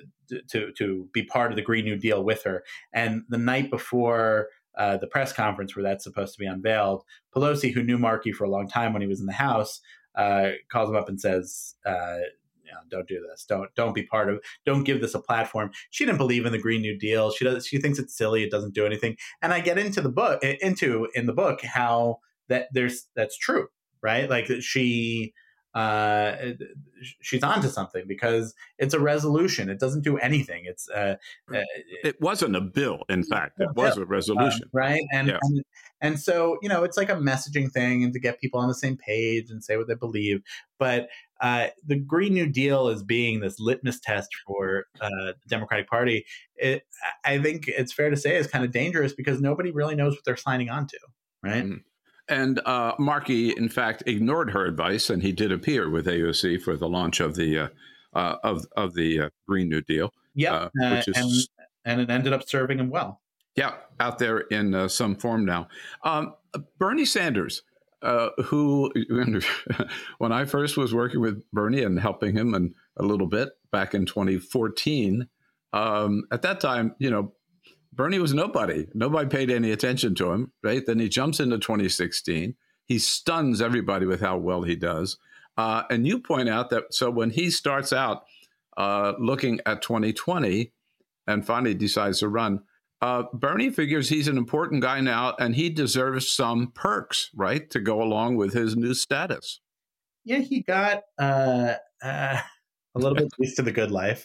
to to be part of the Green New Deal with her. And the night before uh, the press conference where that's supposed to be unveiled, Pelosi, who knew Markey for a long time when he was in the House, uh, calls him up and says, uh, you know, don't do this. Don't don't be part of. Don't give this a platform. She didn't believe in the Green New Deal. She does. She thinks it's silly. It doesn't do anything. And I get into the book into in the book how that there's that's true, right? Like she uh, she's onto something because it's a resolution. It doesn't do anything. It's uh, uh, it wasn't a bill. In fact, it was a resolution, uh, right? And, yeah. and and so you know, it's like a messaging thing and to get people on the same page and say what they believe. But uh, the Green New Deal as being this litmus test for uh, the Democratic Party, it, I think it's fair to say is kind of dangerous because nobody really knows what they're signing on to, right? Mm. And uh, Markey, in fact, ignored her advice, and he did appear with A O C for the launch of the uh, uh, of of the uh, Green New Deal. Yeah, uh, uh, which is and and it ended up serving him well. Yeah, out there in uh, some form now. Um, Bernie Sanders, uh, who when I first was working with Bernie and helping him and a little bit back in twenty fourteen, um, at that time, you know. Bernie was nobody. Nobody paid any attention to him, right? Then he jumps into twenty sixteen. He stuns everybody with how well he does. Uh, and you point out that so when he starts out uh, looking at twenty twenty and finally decides to run, uh, Bernie figures he's an important guy now and he deserves some perks, right, to go along with his new status. Yeah, he got... Uh, uh... a little bit used to the good life.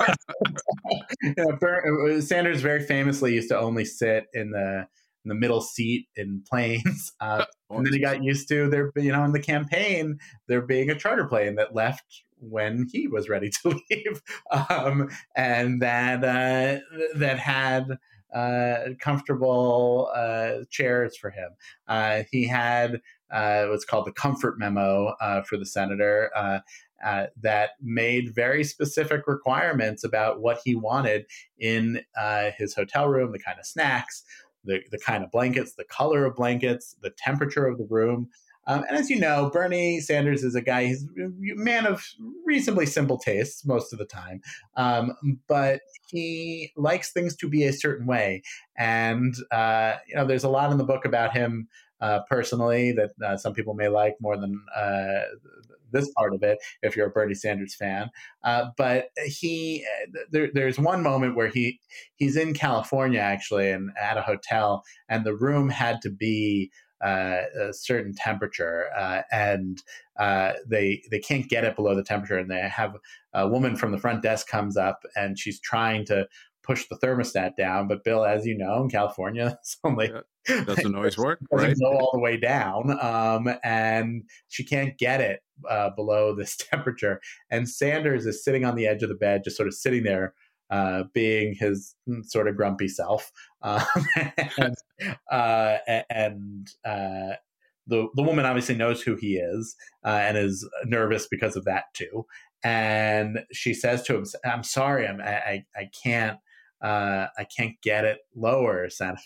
you know, Sanders very famously used to only sit in the in the middle seat in planes, uh, and then he got used to there. You know, in the campaign, there being a charter plane that left when he was ready to leave, um, and that uh, that had uh, comfortable uh, chairs for him. Uh, he had uh, what's called the comfort memo uh, for the senator. Uh, Uh, that made very specific requirements about what he wanted in uh, his hotel room, the kind of snacks, the, the kind of blankets, the color of blankets, the temperature of the room. Um, and as you know, Bernie Sanders is a guy, he's a man of reasonably simple tastes most of the time, um, but he likes things to be a certain way. And, uh, you know, there's a lot in the book about him uh, personally that uh, some people may like more than uh, this part of it, if you're a Bernie Sanders fan. Uh, but he, there, there's one moment where he he's in California, actually, and at a hotel, and the room had to be uh, a certain temperature, uh, and uh, they they can't get it below the temperature. And they have a woman from the front desk comes up, and she's trying to push the thermostat down. But Bill, as you know, in California, it's only yeah, doesn't always work, doesn't right? go all the way down, um, and she can't get it uh, below this temperature. And Sanders is sitting on the edge of the bed, just sort of sitting there, uh, being his sort of grumpy self, um, and, uh, and uh, the the woman obviously knows who he is uh, and is nervous because of that too. And she says to him, "I'm sorry, I'm, I I can't uh, I can't get it lower, Senator."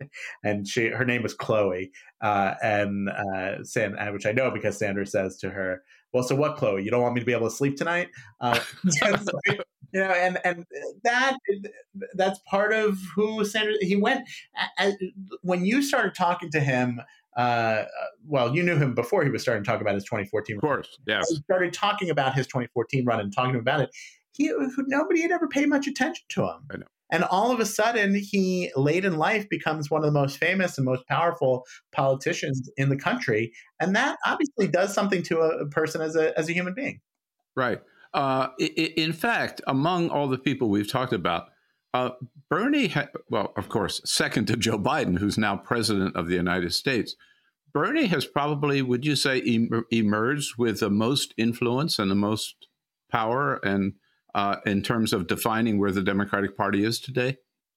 And she, her name was Chloe, uh, and uh, San, which I know because Sanders says to her, "Well, so what, Chloe? You don't want me to be able to sleep tonight?" Uh, you know, and and that that's part of who Sanders. He went as, when you started talking to him. Uh, well, you knew him before he was starting to talk about his twenty fourteen. Of course, yes. He started talking about his twenty fourteen run and talking about it. He nobody had ever paid much attention to him. I know. And all of a sudden, he, late in life, becomes one of the most famous and most powerful politicians in the country. And that obviously does something to a person as a as a human being. Right. Uh, in fact, among all the people we've talked about, uh, Bernie, ha- well, of course, second to Joe Biden, who's now president of the United States, Bernie has probably, would you say, em- emerged with the most influence and the most power and Uh, in terms of defining where the Democratic Party is today?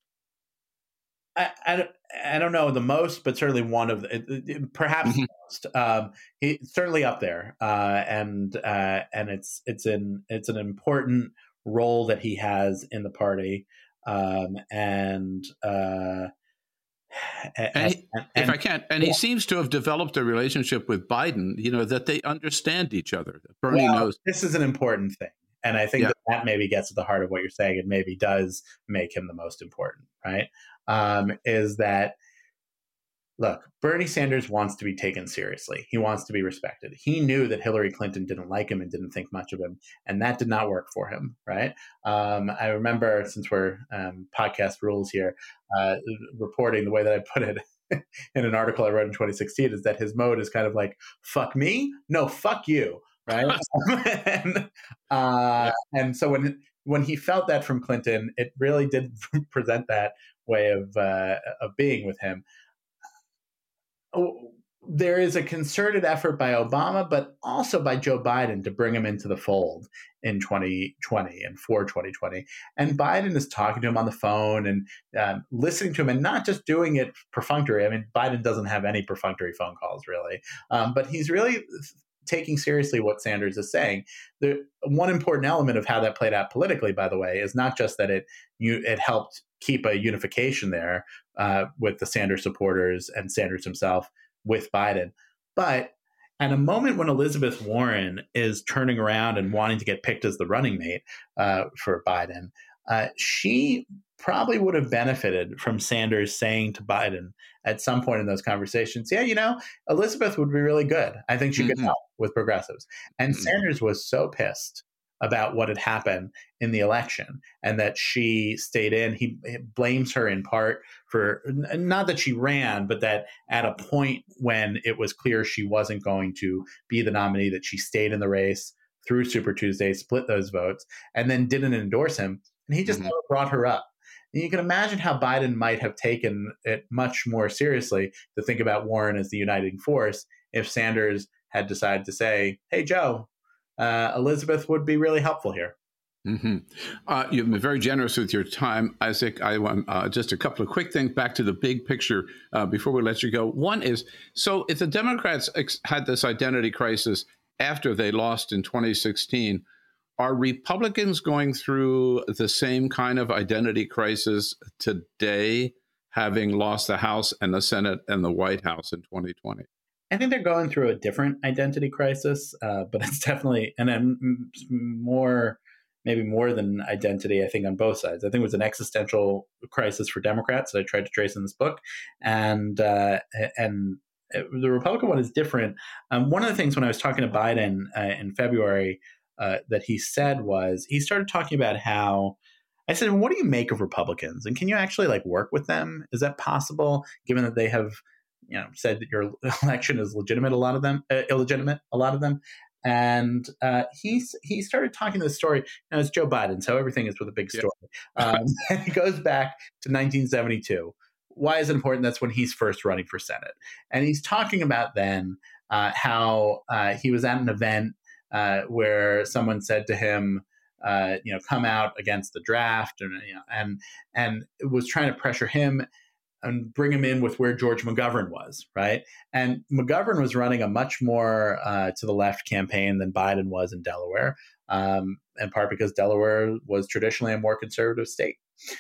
I, I, I don't know the most, but certainly one of the, perhaps mm-hmm. the most. Um, he's certainly up there, uh, and uh, and it's it's an it's an important role that he has in the party, um, and. Uh, And, he, and, and if I can, and yeah. he seems to have developed a relationship with Biden, you know, that they understand each other. Bernie well, knows this is an important thing. And I think yeah. that, that maybe gets at the heart of what you're saying and maybe does make him the most important, right? Um, is that look, Bernie Sanders wants to be taken seriously. He wants to be respected. He knew that Hillary Clinton didn't like him and didn't think much of him, and that did not work for him, right? Um, I remember, since we're um, podcast rules here, uh, reporting the way that I put it in an article I wrote in twenty sixteen is that his mode is kind of like, fuck me? No, fuck you, right? and, uh, and so when when he felt that from Clinton, it really did present that way of uh, of being with him. There is a concerted effort by Obama, but also by Joe Biden to bring him into the fold in twenty twenty and for twenty twenty. And Biden is talking to him on the phone and um, listening to him, and not just doing it perfunctory. I mean, Biden doesn't have any perfunctory phone calls, really. Um, but he's really taking seriously what Sanders is saying. The one important element of how that played out politically, by the way, is not just that it you, it helped keep a unification there uh, with the Sanders supporters and Sanders himself with Biden, but at a moment when Elizabeth Warren is turning around and wanting to get picked as the running mate uh, for Biden, uh, she probably would have benefited from Sanders saying to Biden at some point in those conversations, yeah, you know, Elizabeth would be really good. I think she mm-hmm. could help with progressives. And mm-hmm. Sanders was so pissed about what had happened in the election and that she stayed in. He blames her in part for, not that she ran, but that at a point when it was clear she wasn't going to be the nominee, that she stayed in the race through Super Tuesday, split those votes, and then didn't endorse him. And he just mm-hmm. never brought her up. And you can imagine how Biden might have taken it much more seriously to think about Warren as the uniting force if Sanders had decided to say, hey, Joe, Uh, Elizabeth would be really helpful here. Mm-hmm. Uh, you've been very generous with your time, Isaac. I want uh, just a couple of quick things back to the big picture uh, before we let you go. One is, so if the Democrats ex- had this identity crisis after they lost in twenty sixteen, are Republicans going through the same kind of identity crisis today, having lost the House and the Senate and the White House in twenty twenty? I think they're going through a different identity crisis, uh, but it's definitely, and then more, maybe more than identity, I think, on both sides. I think it was an existential crisis for Democrats that I tried to trace in this book. And uh, and the Republican one is different. Um, one of the things when I was talking to Biden uh, in February uh, that he said was, he started talking about how, I said, what do you make of Republicans? And can you actually like work with them? Is that possible, given that they have, you know, said that your election is legitimate, a lot of them, uh, illegitimate, a lot of them. And uh, he, he started talking this story. Now, it's Joe Biden, so everything is with a big story. Yeah. Um, and he goes back to nineteen seventy-two. Why is it important? That's when he's first running for Senate. And he's talking about then uh, how uh, he was at an event uh, where someone said to him, uh, you know, come out against the draft, and, you know, and, and was trying to pressure him and bring him in with where George McGovern was, right? And McGovern was running a much more uh, to the left campaign than Biden was in Delaware, um, in part because Delaware was traditionally a more conservative state.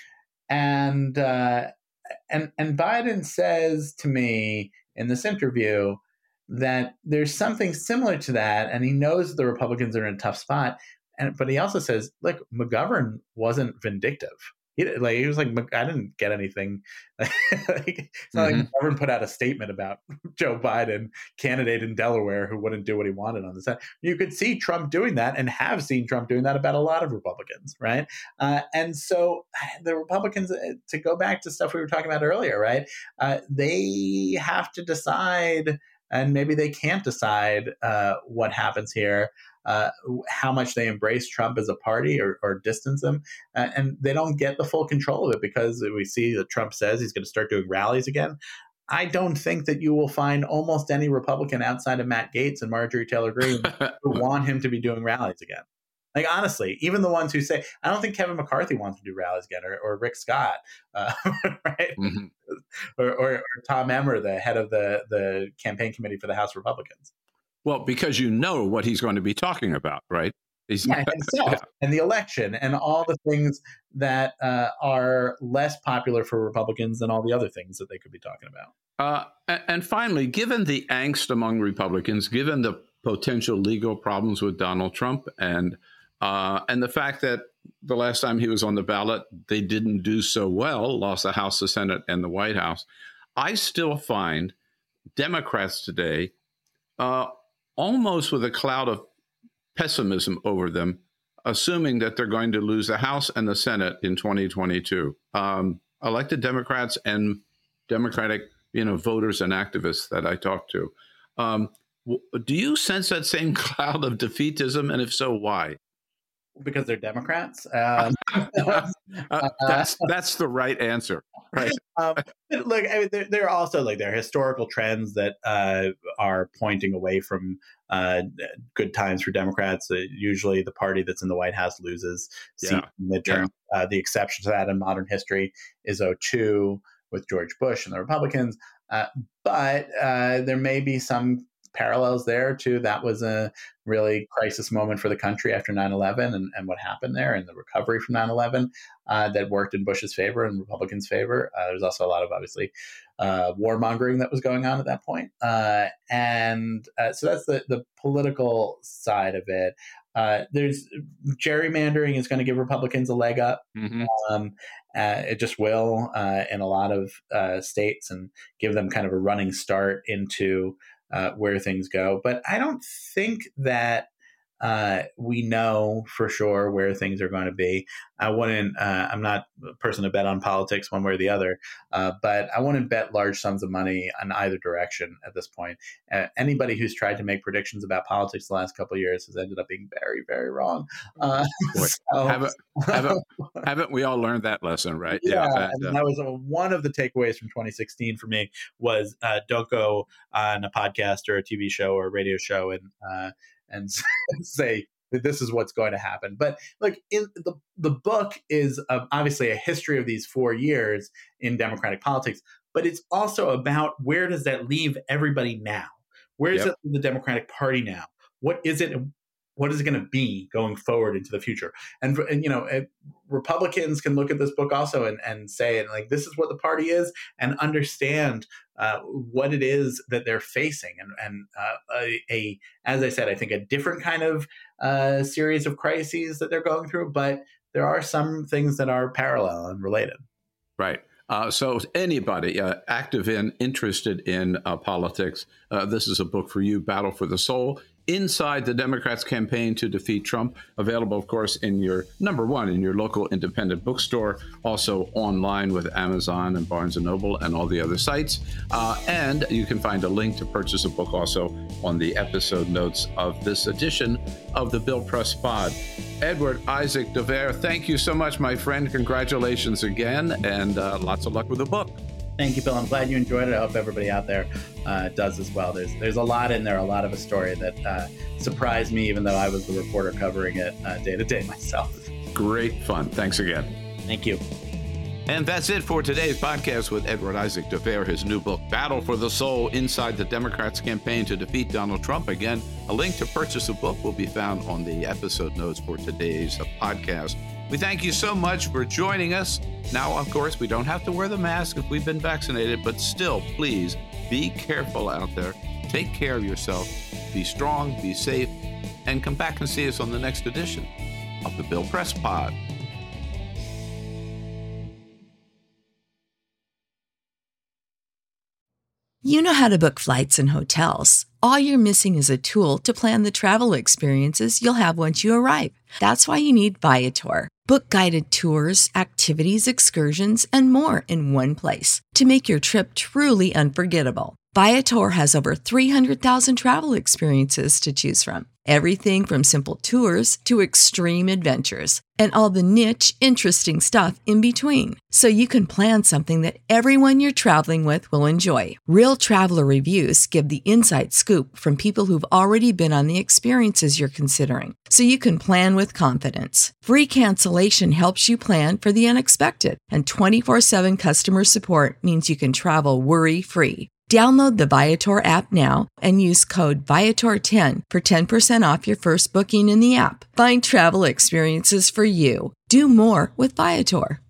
And uh, and and Biden says to me in this interview that there's something similar to that, and he knows the Republicans are in a tough spot. And but he also says, look, McGovern wasn't vindictive. He, like, he was like, I didn't get anything. Like, it's not mm-hmm. like McGovern put out a statement about Joe Biden, candidate in Delaware, who wouldn't do what he wanted on the Senate. You could see Trump doing that, and have seen Trump doing that about a lot of Republicans, right? Uh, and so the Republicans, to go back to stuff we were talking about earlier, right? Uh, they have to decide, and maybe they can't decide uh, what happens here. Uh, how much they embrace Trump as a party or, or distance him. Uh, and they don't get the full control of it, because we see that Trump says he's going to start doing rallies again. I don't think that you will find almost any Republican outside of Matt Gaetz and Marjorie Taylor Greene who want him to be doing rallies again. Like, honestly, even the ones who say, I don't think Kevin McCarthy wants to do rallies again, or, or Rick Scott, uh, right? Mm-hmm. Or, or, or Tom Emmer, the head of the, the campaign committee for the House Republicans. Well, because you know what he's going to be talking about, right? He's, yeah, himself yeah. and the election and all the things that uh, are less popular for Republicans than all the other things that they could be talking about. Uh, and finally, given the angst among Republicans, given the potential legal problems with Donald Trump, and uh, and the fact that the last time he was on the ballot, they didn't do so well, lost the House, the Senate, and the White House. I still find Democrats today uh, almost with a cloud of pessimism over them, assuming that they're going to lose the House and the Senate in twenty twenty-two. Um, elected Democrats and Democratic, you know, voters and activists that I talk to. Um, w- do you sense that same cloud of defeatism? And if so, why? Because they're Democrats. Um, uh, that's that's the right answer, right? um, look, I mean, there, there are also like there are historical trends that uh, are pointing away from uh, good times for Democrats. Uh, usually, the party that's in the White House loses seats Yeah. in midterm. Yeah. Uh, the exception to that in modern history is oh two with George Bush and the Republicans. Uh, but uh, there may be some parallels there too. That was a really crisis moment for the country after nine eleven and, and what happened there and the recovery from nine eleven uh, that worked in Bush's favor and Republicans' favor. Uh, there's also a lot of obviously uh, warmongering that was going on at that point. Uh, and uh, so that's the, the political side of it. Uh, there's gerrymandering is going to give Republicans a leg up. Mm-hmm. Um, uh, it just will uh, in a lot of uh, states and give them kind of a running start into Uh, where things go. But I don't think that uh, we know for sure where things are going to be. I wouldn't, uh, I'm not a person to bet on politics one way or the other, uh, but I wouldn't bet large sums of money on either direction at this point. Uh, anybody who's tried to make predictions about politics the last couple of years has ended up being very, very wrong. Uh, Boy, so, haven't, haven't, haven't we all learned that lesson, right? Yeah, yeah and uh, that was uh, one of the takeaways from twenty sixteen for me was uh, don't go on a podcast or a T V show or a radio show and uh, and say that this is what's going to happen. But like in the the book is uh, obviously a history of these four years in Democratic politics, but it's also about where does that leave everybody now? Where is Yep. it the Democratic Party now? What is it? What is it going to be going forward into the future? And, and you know, it, Republicans can look at this book also and, and say, and like, this is what the party is, and understand uh, what it is that they're facing. And, and uh, a, a, as I said, I think a different kind of uh, series of crises that they're going through, but there are some things that are parallel and related. Right. Uh, so anybody uh, active in, interested in uh, politics, uh, this is a book for you, Battle for the Soul, Inside the Democrats' Campaign to Defeat Trump, available, of course, in your, number one, in your local independent bookstore, also online with Amazon and Barnes and Noble and all the other sites. Uh, and you can find a link to purchase a book also on the episode notes of this edition of the Bill Press Pod. Edward Isaac Dovere, thank you so much, my friend. Congratulations again, and uh, lots of luck with the book. Thank you, Bill. I'm glad you enjoyed it. I hope everybody out there uh, does as well. There's there's a lot in there, a lot of a story that uh, surprised me, even though I was the reporter covering it uh, day to day myself. Great fun. Thanks again. Thank you. And that's it for today's podcast with Edward Isaac Dovere, his new book, Battle for the Soul, Inside the Democrats' Campaign to Defeat Donald Trump. Again, a link to purchase the book will be found on the episode notes for today's podcast. We thank you so much for joining us. Now, of course, we don't have to wear the mask if we've been vaccinated, but still, please be careful out there. Take care of yourself. Be strong, be safe, and come back and see us on the next edition of the Bill Press Pod. You know how to book flights and hotels. All you're missing is a tool to plan the travel experiences you'll have once you arrive. That's why you need Viator. Book guided tours, activities, excursions, and more in one place to make your trip truly unforgettable. Viator has over three hundred thousand travel experiences to choose from. Everything from simple tours to extreme adventures and all the niche, interesting stuff in between. So you can plan something that everyone you're traveling with will enjoy. Real traveler reviews give the inside scoop from people who've already been on the experiences you're considering. So you can plan with confidence. Free cancellation helps you plan for the unexpected. And twenty-four seven customer support means you can travel worry-free. Download the Viator app now and use code Viator ten for ten percent off your first booking in the app. Find travel experiences for you. Do more with Viator.